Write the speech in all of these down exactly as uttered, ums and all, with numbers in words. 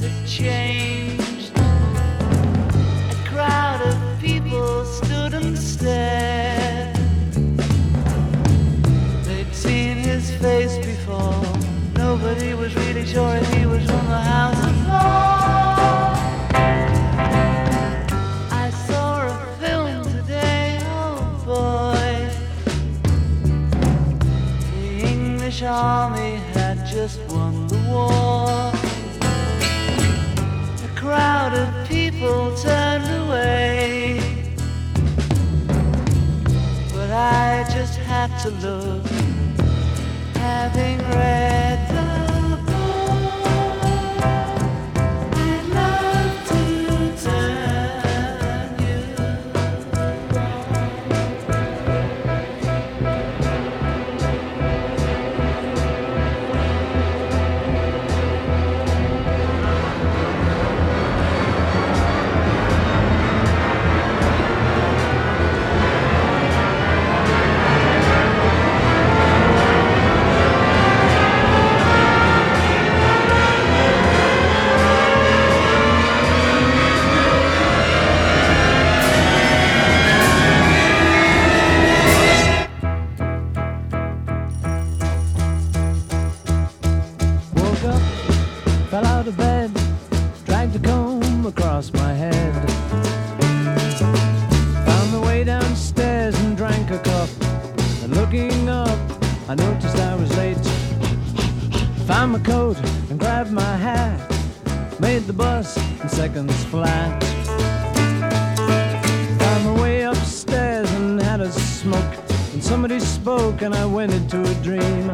had changed. A crowd of people stood and stared. They'd seen his face before. Nobody was really sure if he was from the House of Lords. I saw a film today, oh boy. The English army had just won the war. A crowd of people turned away, but I just had to look, having read the my head. Found the way downstairs and drank a cup. And looking up, I noticed I was late. Found my coat and grabbed my hat. Made the bus in seconds flat. Found my way upstairs and had a smoke. And somebody spoke and I went into a dream.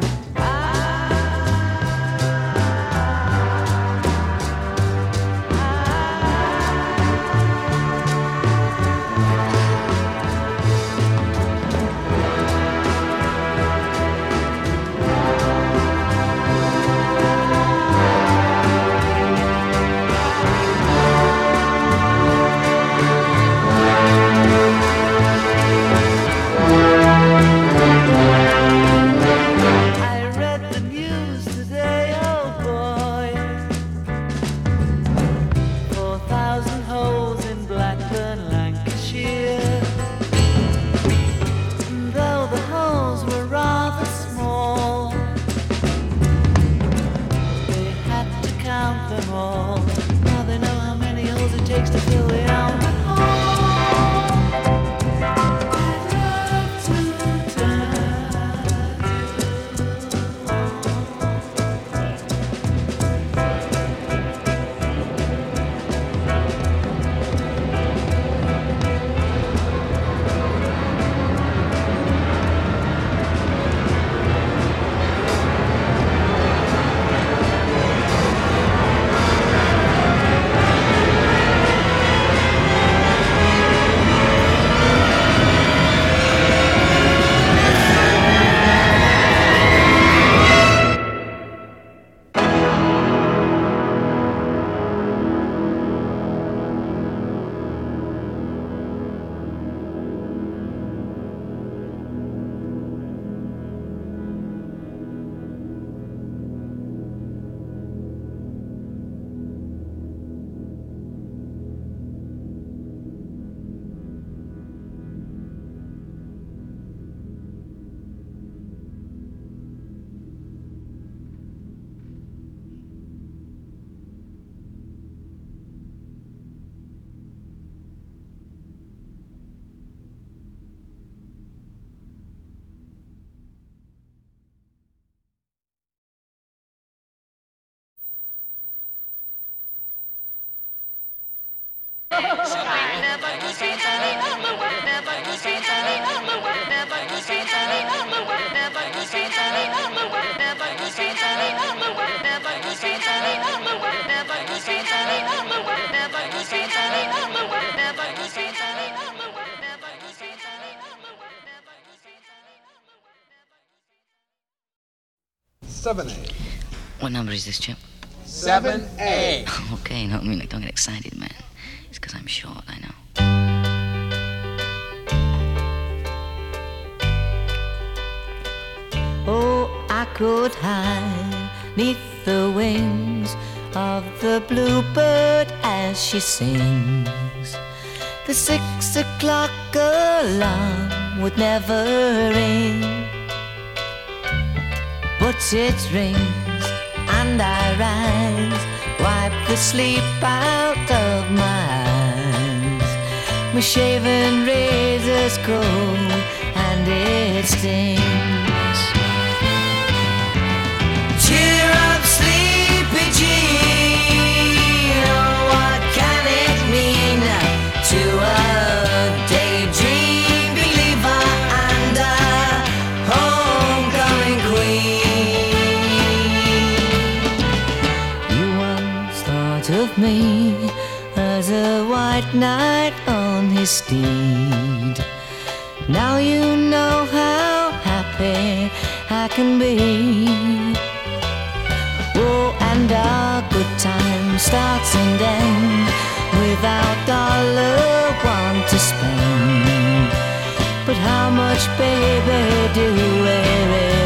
seven A. What number is this, Chip? seven A. Okay, no, I mean, like, don't get excited, man. It's because I'm short, I know. Oh, I could hide neath the wings of the bluebird as she sings. The six o'clock alarm would never ring, but it rings and I rise, wipe the sleep out of my eyes. My shaven razor's cold and it stings. Cheer up, sleepy Jean, oh, what can it mean to a daydream believer and a homecoming queen? You once thought of me as a white knight on his steed. Now you know how happy I can be. Oh, and our good time starts and ends without dollar one to spend. But how much, baby, do we